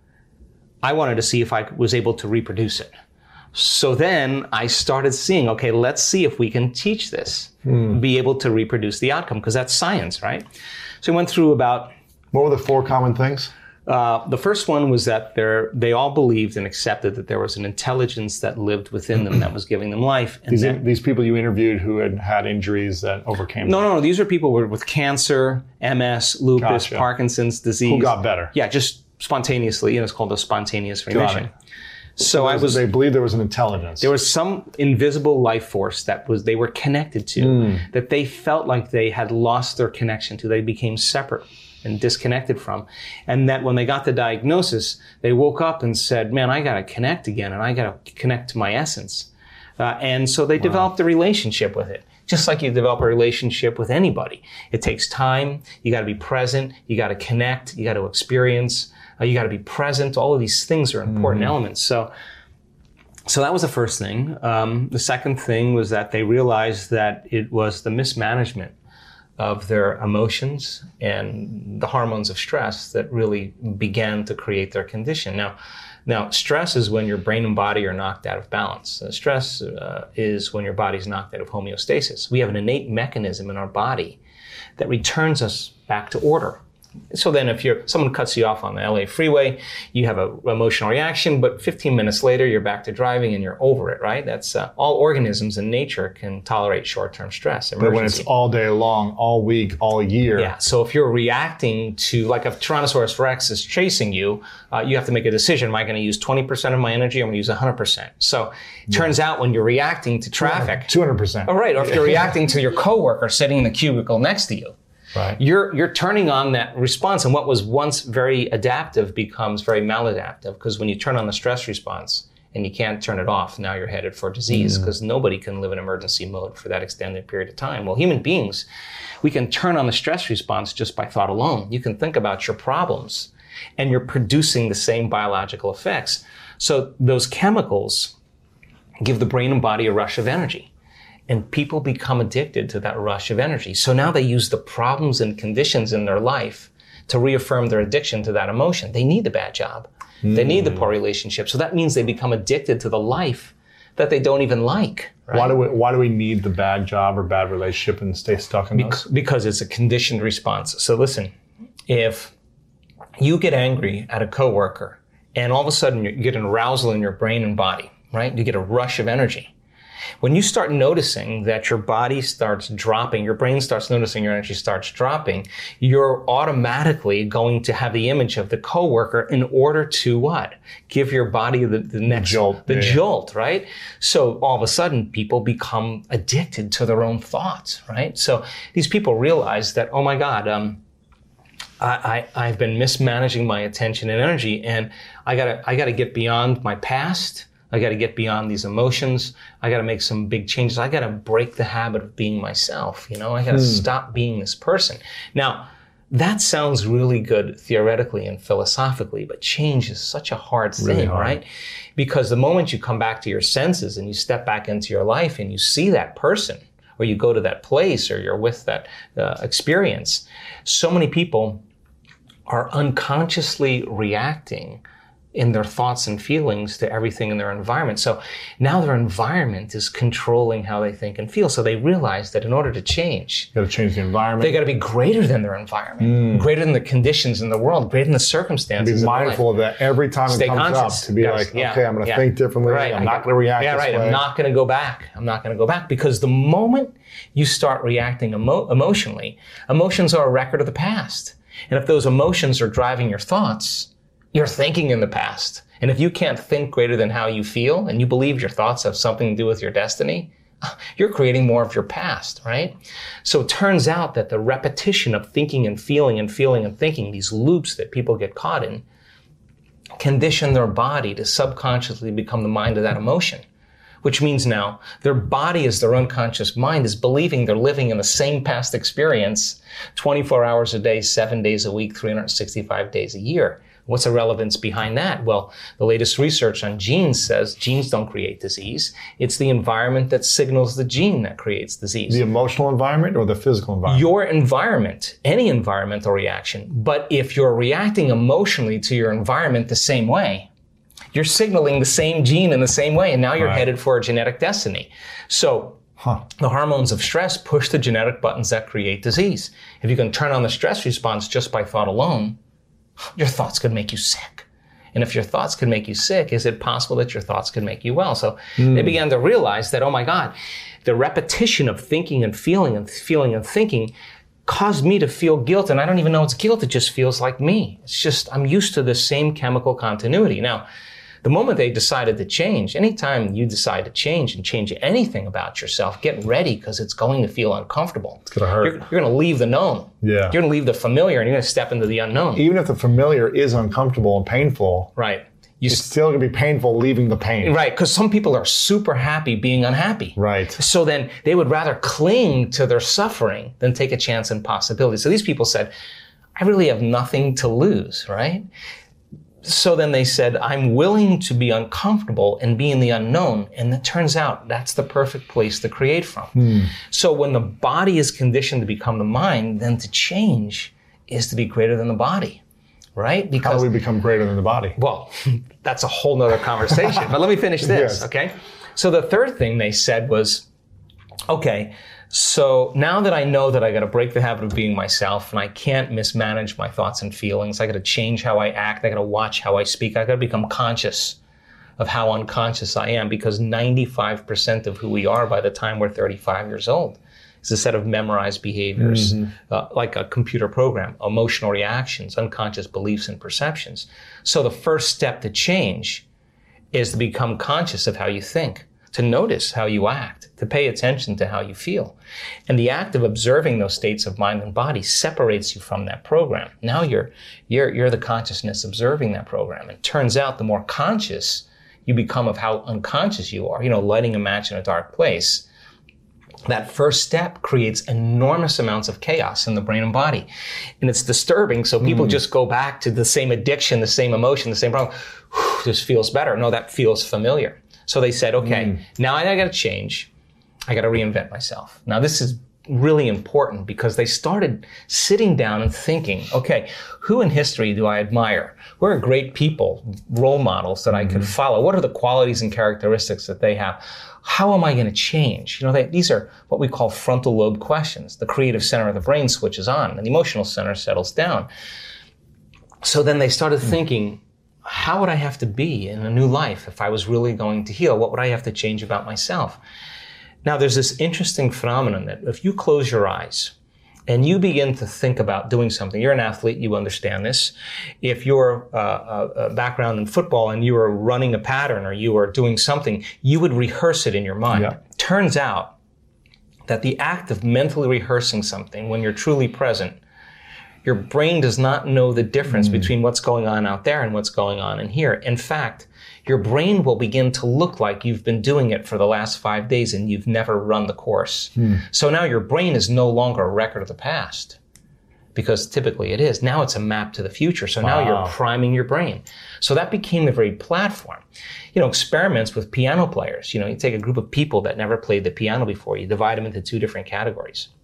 I wanted to see if I was able to reproduce it. So then I started seeing, okay, let's see if we can teach this, Hmm. be able to reproduce the outcome, because that's science, right? So I went through about What were the four common things? Uh, the first one was that they're, they all believed and accepted that there was an intelligence that lived within them that was giving them life. And These, that, these people you interviewed who had had injuries that overcame no, them. no, no. These are people with, with cancer, M S, lupus, Gotcha. Parkinson's disease. Who got better. Yeah, just spontaneously. You know, it's called a spontaneous Got remission. it. So I was. They believed there was an intelligence. There was some invisible life force that was they were connected to, Mm. that they felt like they had lost their connection to. They became separate and disconnected from. And that when they got the diagnosis, they woke up and said, man, I got to connect again, and I got to connect to my essence. Uh, and so they wow. developed a relationship with it. Just like you develop a relationship with anybody. It takes time. You got to be present. You got to connect. You got to experience. Uh, you got to be present. All of these things are important mm. elements. So, so that was the first thing. Um, the second thing was that they realized that it was the mismanagement of their emotions and the hormones of stress that really began to create their condition. Now, now stress is when your brain and body are knocked out of balance. Uh, stress uh, is when your body's knocked out of homeostasis. We have an innate mechanism in our body that returns us back to order. So then if you're, someone cuts you off on the L A freeway, you have an emotional reaction, but fifteen minutes later, you're back to driving and you're over it, right? That's uh, all organisms in nature can tolerate short-term stress. But when it's all day long, all week, all year. Yeah, so if you're reacting to, like if Tyrannosaurus Rex is chasing you, uh, you have to make a decision. Am I going to use twenty percent of my energy or am I going to use one hundred percent? So it turns out when you're reacting to traffic. two hundred percent. All right, or if you're reacting to your coworker sitting in the cubicle next to you. Right. You're you're turning on that response, and what was once very adaptive becomes very maladaptive, because when you turn on the stress response and you can't turn it off, now you're headed for disease, because mm. nobody can live in emergency mode for that extended period of time. Well, human beings, we can turn on the stress response just by thought alone. You can think about your problems, and you're producing the same biological effects. So those chemicals give the brain and body a rush of energy. And people become addicted to that rush of energy. So now they use the problems and conditions in their life to reaffirm their addiction to that emotion. They need the bad job. Mm. They need the poor relationship. So that means they become addicted to the life that they don't even like. Right? Why do we, why do we need the bad job or bad relationship and stay stuck in those? Because it's a conditioned response. So listen, if you get angry at a coworker and all of a sudden you get an arousal in your brain and body, right? You get a rush of energy. When you start noticing that your body starts dropping, your brain starts noticing your energy starts dropping, you're automatically going to have the image of the coworker in order to what? Give your body the, the next jolt, the yeah. jolt, right? So all of a sudden, people become addicted to their own thoughts, right? So these people realize that, oh my God, um, I, I, I've been mismanaging my attention and energy, and I gotta I gotta get beyond my past. I got to get beyond these emotions. I got to make some big changes. I got to break the habit of being myself. You know, I got to hmm. stop being this person. Now, that sounds really good theoretically and philosophically, but change is such a hard thing, really hard. Right? Because the moment you come back to your senses and you step back into your life and you see that person, or you go to that place, or you're with that uh, experience, so many people are unconsciously reacting in their thoughts and feelings to everything in their environment. So now their environment is controlling how they think and feel. So they realize that in order to change, you got to change the environment. They got to be greater than their environment, mm. greater than the conditions in the world, greater than the circumstances. Be mindful of that every time Stay it comes conscious. up. To be yes. like, okay, yeah. I'm going to yeah. think differently. Right. I'm I not going to react yeah, this right. way. I'm not going to go back. I'm not going to go back, because the moment you start reacting emo- emotionally, emotions are a record of the past. And if those emotions are driving your thoughts, you're thinking in the past. And if you can't think greater than how you feel, and you believe your thoughts have something to do with your destiny, you're creating more of your past, right? So it turns out that the repetition of thinking and feeling and feeling and thinking, these loops that people get caught in, condition their body to subconsciously become the mind of that emotion. Which means now their body, as their unconscious mind, is believing they're living in the same past experience twenty-four hours a day, seven days a week, three hundred sixty-five days a year. What's the relevance behind that? Well, the latest research on genes says genes don't create disease. It's the environment that signals the gene that creates disease. The emotional environment or the physical environment? Your environment, any environmental reaction. But if you're reacting emotionally to your environment the same way, you're signaling the same gene in the same way, and now you're right. headed for a genetic destiny. So huh. the hormones of stress push the genetic buttons that create disease. If you can turn on the stress response just by thought alone, your thoughts could make you sick. And if your thoughts could make you sick, is it possible that your thoughts could make you well? So mm. they began to realize that, oh my God, the repetition of thinking and feeling and feeling and thinking caused me to feel guilt. And I don't even know it's guilt. It just feels like me. It's just, I'm used to the same chemical continuity. Now, the moment they decided to change, anytime you decide to change and change anything about yourself, get ready, because it's going to feel uncomfortable. It's going to hurt. You're, you're going to leave the known. Yeah. You're going to leave the familiar and you're going to step into the unknown. Even if the familiar is uncomfortable and painful, right? You it's still going to be painful leaving the pain. Right, because some people are super happy being unhappy. Right. So then they would rather cling to their suffering than take a chance in possibility. So these people said, I really have nothing to lose, right? So then they said, I'm willing to be uncomfortable and be in the unknown. And it turns out that's the perfect place to create from. Hmm. So when the body is conditioned to become the mind, then to change is to be greater than the body, right? Because how do we become greater than the body? Well, that's a whole nother conversation. But let me finish this, yes. okay? So the third thing they said was, okay, so now that I know that I got to break the habit of being myself and I can't mismanage my thoughts and feelings, I got to change how I act, I got to watch how I speak, I got to become conscious of how unconscious I am, because ninety-five percent of who we are by the time we're thirty-five years old is a set of memorized behaviors, mm-hmm. uh, like a computer program, emotional reactions, unconscious beliefs and perceptions. So the first step to change is to become conscious of how you think, to notice how you act, to pay attention to how you feel. And the act of observing those states of mind and body separates you from that program. Now you're, you're, you're the consciousness observing that program. It turns out the more conscious you become of how unconscious you are, you know, lighting a match in a dark place, that first step creates enormous amounts of chaos in the brain and body. And it's disturbing, so people mm. just go back to the same addiction, the same emotion, the same problem. Whew, this feels better. No, that feels familiar. So they said, okay, mm. now I got to change. I got to reinvent myself. Now this is really important, because they started sitting down and thinking, okay, who in history do I admire? Who are great people, role models that I mm-hmm. could follow? What are the qualities and characteristics that they have? How am I going to change? You know, they, these are what we call frontal lobe questions. The creative center of the brain switches on and the emotional center settles down. So then they started mm. thinking, how would I have to be in a new life if I was really going to heal? What would I have to change about myself? Now, there's this interesting phenomenon that if you close your eyes and you begin to think about doing something, you're an athlete, you understand this. If you're uh, a background in football and you are running a pattern or you are doing something, you would rehearse it in your mind. Yeah. Turns out that the act of mentally rehearsing something when you're truly present, your brain does not know the difference mm. between what's going on out there and what's going on in here. In fact, your brain will begin to look like you've been doing it for the last five days and you've never run the course. Mm. So now your brain is no longer a record of the past, because typically it is. Now it's a map to the future. So wow. now you're priming your brain. So that became the very platform. You know, experiments with piano players. You know, you take a group of people that never played the piano before, you divide them into two different categories.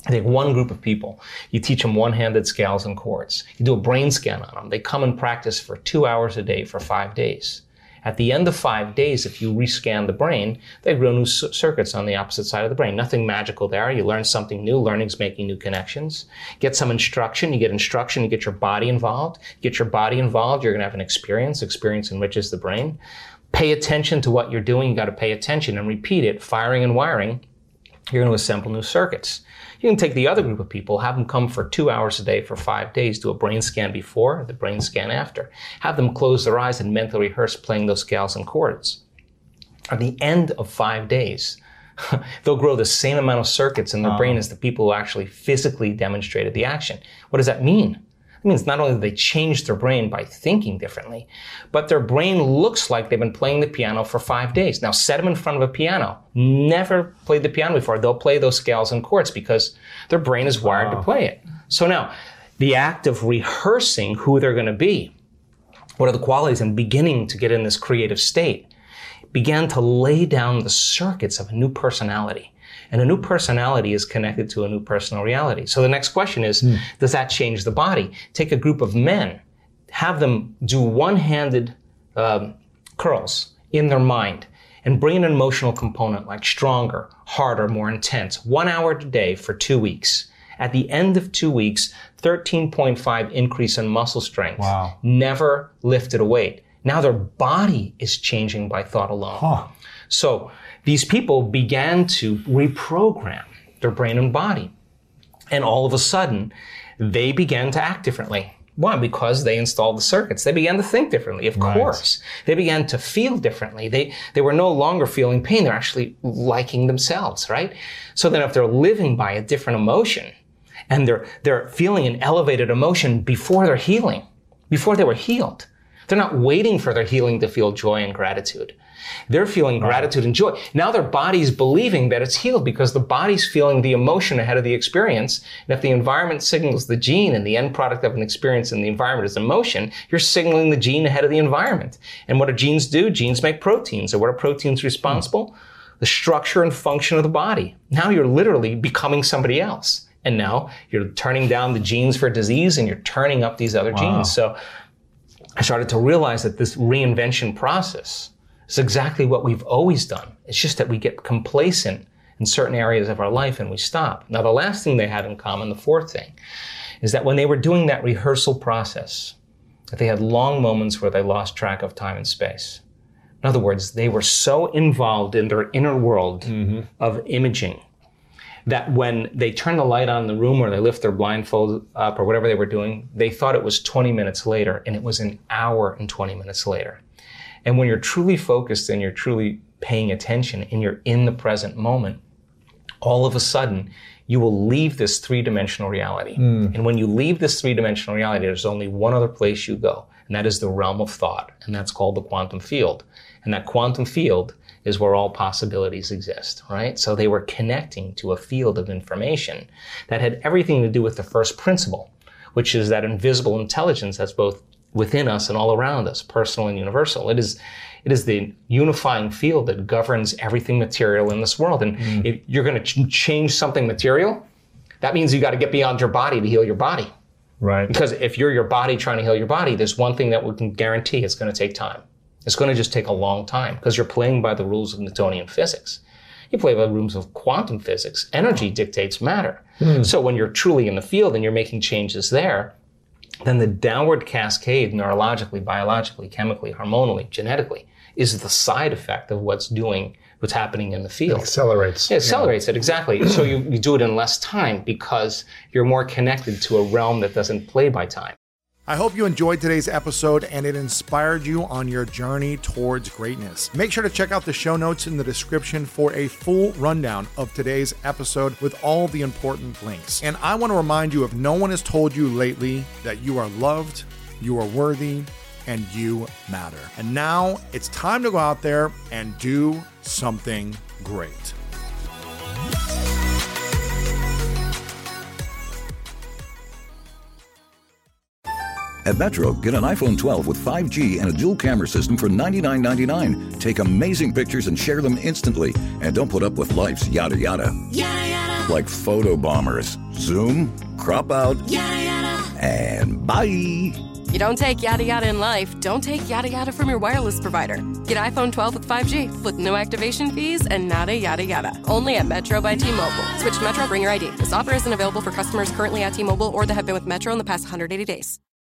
I take one group of people, you teach them one-handed scales and chords. You do a brain scan on them. They come and practice for two hours a day for five days. At the end of five days, if you rescan the brain, they grow new circuits on the opposite side of the brain. Nothing magical there. You learn something new. Learning's making new connections. Get some instruction. You get instruction. You get your body involved. Get your body involved. You're going to have an experience. Experience enriches the brain. Pay attention to what you're doing. You got to pay attention and repeat it, firing and wiring. You're going to assemble new circuits. You can take the other group of people, have them come for two hours a day for five days, do a brain scan before, the brain scan after. Have them close their eyes and mentally rehearse playing those scales and chords. At the end of five days, they'll grow the same amount of circuits in their oh. brain as the people who actually physically demonstrated the action. What does that mean? It means not only do they change their brain by thinking differently, but their brain looks like they've been playing the piano for five days. Now set them in front of a piano. Never played the piano before. They'll play those scales and chords because their brain is wired wow. to play it. So now, the act of rehearsing who they're going to be, what are the qualities, and beginning to get in this creative state, began to lay down the circuits of a new personality. And a new personality is connected to a new personal reality. So the next question is, mm. does that change the body? Take a group of men, have them do one-handed um, curls in their mind, and bring in an emotional component like stronger, harder, more intense, one hour a day for two weeks. At the end of two weeks, thirteen point five increase in muscle strength. Wow. Never lifted a weight. Now their body is changing by thought alone. Huh. So these people began to reprogram their brain and body. And all of a sudden, they began to act differently. Why? Because they installed the circuits. They began to think differently, of right. course. They began to feel differently. They they were no longer feeling pain. They're actually liking themselves, right? So then if they're living by a different emotion, and they're they're feeling an elevated emotion before they're healing, before they were healed, they're not waiting for their healing to feel joy and gratitude. They're feeling wow. gratitude and joy. Now their body's believing that it's healed because the body's feeling the emotion ahead of the experience. And if the environment signals the gene and the end product of an experience in the environment is emotion, you're signaling the gene ahead of the environment. And what do genes do? Genes make proteins. So what are proteins responsible? Hmm. The structure and function of the body. Now you're literally becoming somebody else. And now you're turning down the genes for disease and you're turning up these other wow. genes. So I started to realize that this reinvention process is exactly what we've always done. It's just that we get complacent in certain areas of our life and we stop. Now, the last thing they had in common, the fourth thing, is that when they were doing that rehearsal process, that they had long moments where they lost track of time and space. In other words, they were so involved in their inner world mm-hmm. of imaging that when they turn the light on in the room or they lift their blindfold up or whatever they were doing, they thought it was twenty minutes later, and it was an hour and twenty minutes later. And when you're truly focused and you're truly paying attention and you're in the present moment, all of a sudden, you will leave this three-dimensional reality. Mm. And when you leave this three-dimensional reality, there's only one other place you go, and that is the realm of thought, and that's called the quantum field. And that quantum field is where all possibilities exist, right? So they were connecting to a field of information that had everything to do with the first principle, which is that invisible intelligence that's both within us and all around us, personal and universal. It is, it is the unifying field that governs everything material in this world. And mm. if you're going to ch- change something material, that means you got to get beyond your body to heal your body. Right. Because if you're your body trying to heal your body, there's one thing that we can guarantee: it's going to take time. It's going to just take a long time because you're playing by the rules of Newtonian physics. You play by the rules of quantum physics. Energy dictates matter. Mm. So when you're truly in the field and you're making changes there, then the downward cascade, neurologically, biologically, chemically, hormonally, genetically, is the side effect of what's doing, what's happening in the field. It accelerates. It accelerates yeah. it, exactly. So you, you do it in less time because you're more connected to a realm that doesn't play by time. I hope you enjoyed today's episode and it inspired you on your journey towards greatness. Make sure to check out the show notes in the description for a full rundown of today's episode with all the important links. And I want to remind you, if no one has told you lately, that you are loved, you are worthy, and you matter. And now it's time to go out there and do something great. At Metro, get an iPhone twelve with five G and a dual camera system for ninety-nine ninety-nine. Take amazing pictures and share them instantly. And don't put up with life's yada yada. Yada yada. Like photo bombers. Zoom, crop out, Yada yada. and bye. You don't take yada yada in life, don't take yada yada from your wireless provider. Get iPhone twelve with five G with no activation fees and nada yada yada. Only at Metro by T-Mobile. Switch to Metro, bring your I D. This offer isn't available for customers currently at T-Mobile or that have been with Metro in the past one hundred eighty days.